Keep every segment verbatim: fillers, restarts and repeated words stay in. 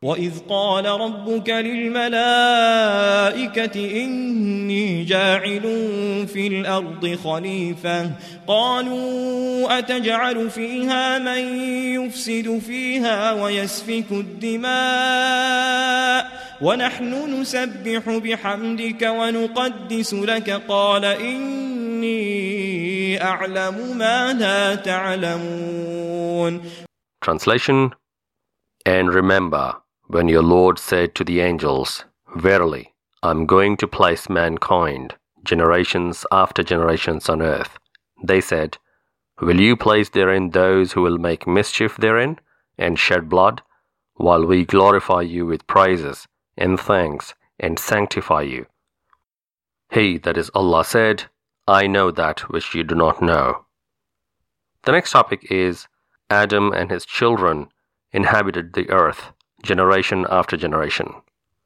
وَإِذْ قَالَ رَبُّكَ لِلْمَلَائِكَةِ إِنِّي جَاعِلٌ فِي الْأَرْضِ خَلِيفَةً قَالُوا أَتَجْعَلُ فِيهَا مَن يُفْسِدُ فِيهَا وَيَسْفِكُ الدِّمَاءَ وَنَحْنُ نُسَبِّحُ بِحَمْدِكَ وَنُقَدِّسُ لَكَ قَالَ إِنِّي أَعْلَمُ مَا لَا تَعْلَمُونَ. Translation. And remember when your Lord said to the angels, "Verily, I am going to place mankind, generations after generations on earth." They said, "Will you place therein those who will make mischief therein and shed blood, while we glorify you with praises and thanks and sanctify you?" He, that is Allah, said, "I know that which you do not know." The next topic is Adam and his children inhabited the earth generation after generation.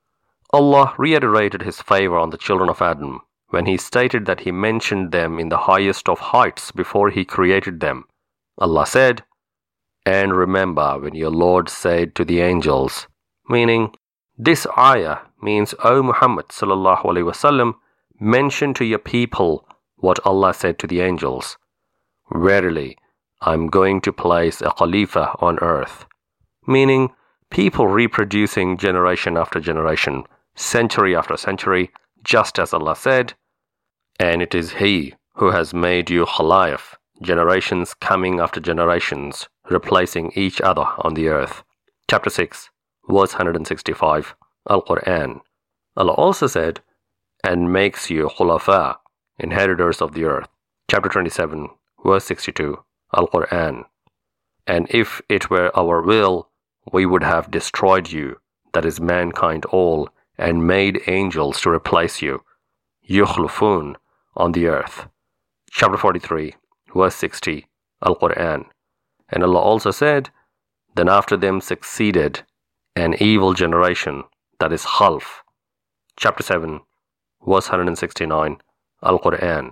Allah reiterated his favor on the children of Adam when he stated that he mentioned them in the highest of heights before he created them. Allah said, "And remember when your Lord said to the angels," meaning this ayah means, "O Muhammad sallallahu alaihi wasallam, mention to your people what Allah said to the angels. Verily, I am going to place a Khalifa on earth," meaning people reproducing generation after generation, century after century, just as Allah said, "And it is He who has made you Khala'if, generations coming after generations, replacing each other on the earth." Chapter six, verse one hundred sixty-five, Al-Quran. Allah also said, "And makes you Khulafa, inheritors of the earth." Chapter twenty-seven, verse sixty-two, Al-Quran. "And if it were our will, we would have destroyed you, that is mankind all, and made angels to replace you, yukhlufun, on the earth." Chapter forty-three, verse sixty, Al-Quran. And Allah also said, "Then after them succeeded an evil generation, that is Khalf." Chapter seven, verse one hundred sixty-nine, Al-Quran.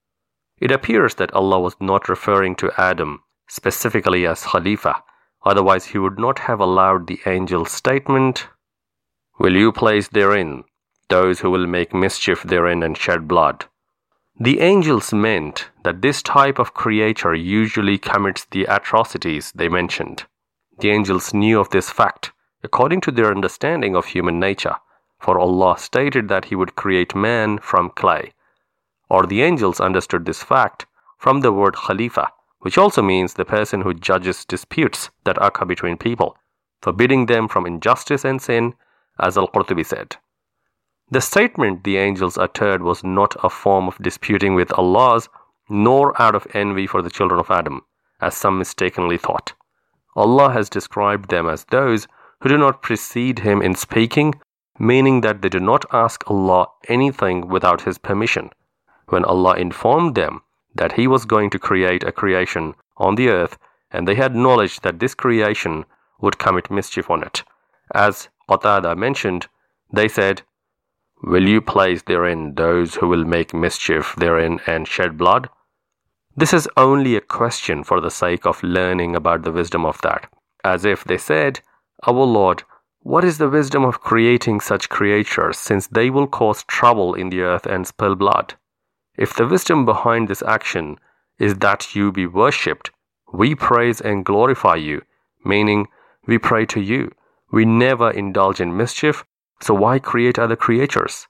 It appears that Allah was not referring to Adam specifically as Khalifa, otherwise he would not have allowed the angel's statement, "Will you place therein those who will make mischief therein and shed blood?" The angels meant that this type of creature usually commits the atrocities they mentioned. The angels knew of this fact according to their understanding of human nature, for Allah stated that He would create man from clay. Or the angels understood this fact from the word Khalifa, which also means the person who judges disputes that occur between people, forbidding them from injustice and sin, as Al-Qurtubi said. The statement the angels uttered was not a form of disputing with Allah's, nor out of envy for the children of Adam, as some mistakenly thought. Allah has described them as those who do not precede Him in speaking, meaning that they do not ask Allah anything without His permission. When Allah informed them that He was going to create a creation on the earth, and they had knowledge that this creation would commit mischief on it. As Qatada mentioned, they said, "Will you place therein those who will make mischief therein and shed blood?" This is only a question for the sake of learning about the wisdom of that, as if they said, "Our Lord, what is the wisdom of creating such creatures, since they will cause trouble in the earth and spill blood? If the wisdom behind this action is that you be worshipped, we praise and glorify you," meaning we pray to you. We never indulge in mischief, so why create other creatures?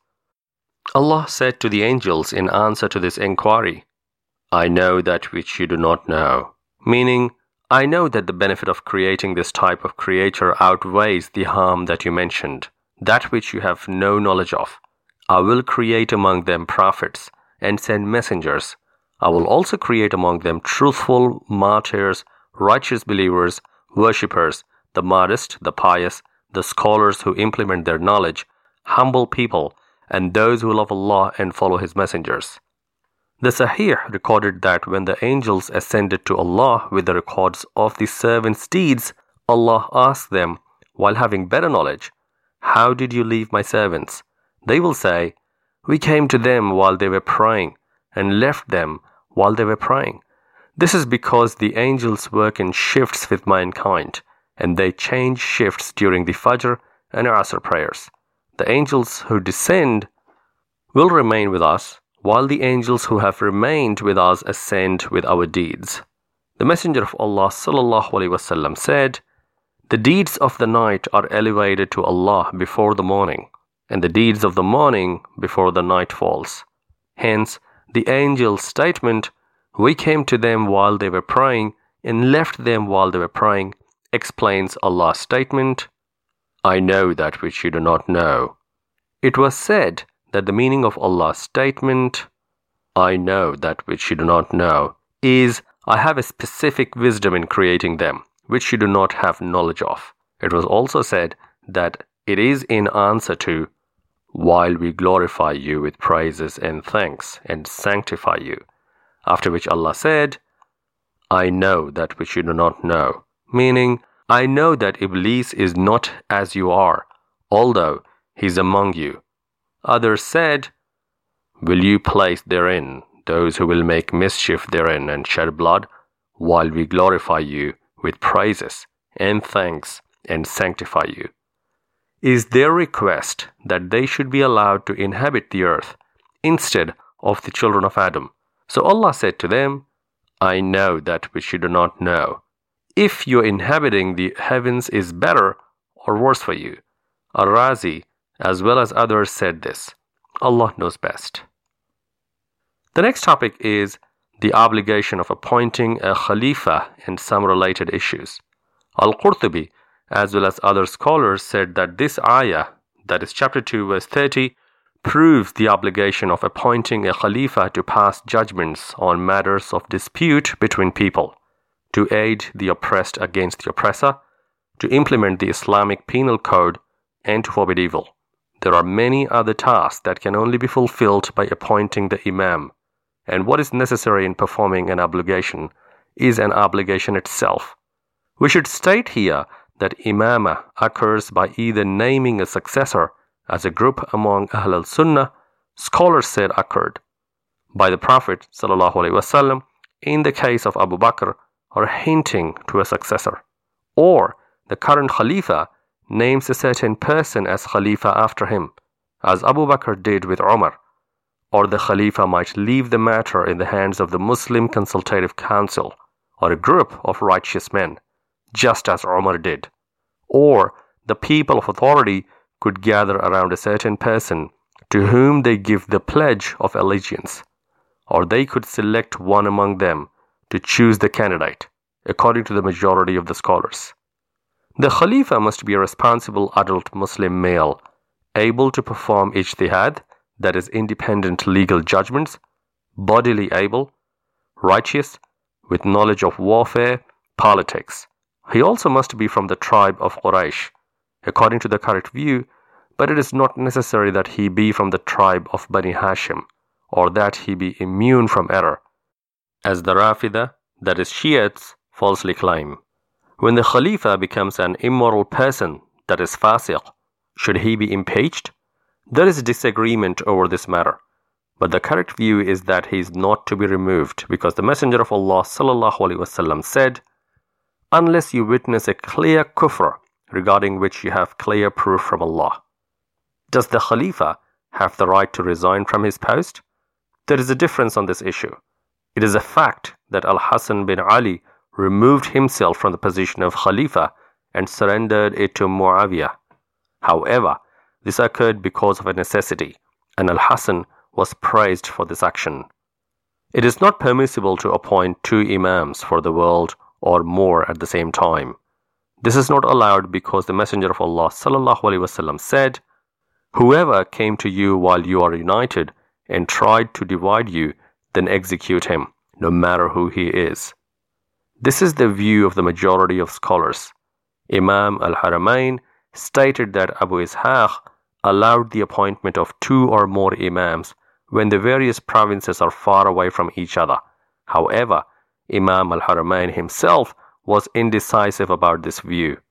Allah said to the angels in answer to this inquiry, "I know that which you do not know," meaning, I know that the benefit of creating this type of creature outweighs the harm that you mentioned, that which you have no knowledge of. I will create among them prophets and send messengers. I will also create among them truthful martyrs, righteous believers, worshippers, the modest, the pious, the scholars who implement their knowledge, humble people, and those who love Allah and follow His messengers. The Sahih recorded that when the angels ascended to Allah with the records of the servants' deeds, Allah asked them, while having better knowledge, "How did you leave my servants?" They will say, "We came to them while they were praying, and left them while they were praying." This is because the angels work in shifts with mankind, and they change shifts during the Fajr and Asr prayers. The angels who descend will remain with us, while the angels who have remained with us ascend with our deeds. The Messenger of Allah sallallahu alaihi wasallam said, "The deeds of the night are elevated to Allah before the morning, and the deeds of the morning before the night falls." Hence, the angel's statement, "We came to them while they were praying and left them while they were praying," explains Allah's statement, "I know that which you do not know." It was said that the meaning of Allah's statement, "I know that which you do not know," is, "I have a specific wisdom in creating them, which you do not have knowledge of." It was also said that it is in answer to, "While we glorify you with praises and thanks and sanctify you," after which Allah said, "I know that which you do not know," meaning, "I know that Iblis is not as you are, although he is among you." Others said, "Will you place therein those who will make mischief therein and shed blood, while we glorify you with praises and thanks and sanctify you?" Is their request that they should be allowed to inhabit the earth instead of the children of Adam. So Allah said to them, "I know that which you do not know. If your inhabiting the heavens is better or worse for you." Ar-Razi, as well as others, said this. Allah knows best. The next topic is the obligation of appointing a Khalifa and some related issues. Al-Qurtubi, as well as other scholars, said that this ayah, that is chapter two verse thirty, proves the obligation of appointing a Khalifa to pass judgments on matters of dispute between people, to aid the oppressed against the oppressor, to implement the Islamic penal code, and to forbid evil. There are many other tasks that can only be fulfilled by appointing the Imam, and what is necessary in performing an obligation is an obligation itself. We should state here that Imamah occurs by either naming a successor, as a group among Ahl al-Sunnah scholars said occurred, by the Prophet ﷺ in the case of Abu Bakr, or hinting to a successor, or the current Khalifa names a certain person as Khalifa after him, as Abu Bakr did with Umar, or the Khalifa might leave the matter in the hands of the Muslim Consultative Council, or a group of righteous men, just as Umar did, or the people of authority could gather around a certain person to whom they give the pledge of allegiance, or they could select one among them to choose the candidate, according to the majority of the scholars. The Khalifa must be a responsible adult Muslim male, able to perform ijtihad, that is independent legal judgments, bodily able, righteous, with knowledge of warfare, politics. He also must be from the tribe of Quraysh, according to the correct view, but it is not necessary that he be from the tribe of Bani Hashim, or that he be immune from error, as the Rafida, that is Shiites, falsely claim. When the Khalifa becomes an immoral person, that is Fasiq, should he be impeached? There is disagreement over this matter, but the correct view is that he is not to be removed, because the Messenger of Allah sallallahu alaihi wasallam said, "Unless you witness a clear kufr regarding which you have clear proof from Allah." Does the Khalifa have the right to resign from his post? There is a difference on this issue. It is a fact that Al-Hasan bin Ali removed himself from the position of Khalifa and surrendered it to Muawiyah. However, this occurred because of a necessity, and Al-Hasan was praised for this action. It is not permissible to appoint two imams for the world or more at the same time. This is not allowed because the Messenger of Allah sallallahu alaihi wasallam said, "Whoever came to you while you are united and tried to divide you, then execute him, no matter who he is." This is the view of the majority of scholars. Imam al-Haramain stated that Abu Ishaq allowed the appointment of two or more imams when the various provinces are far away from each other. However, Imam al-Haramain himself was indecisive about this view.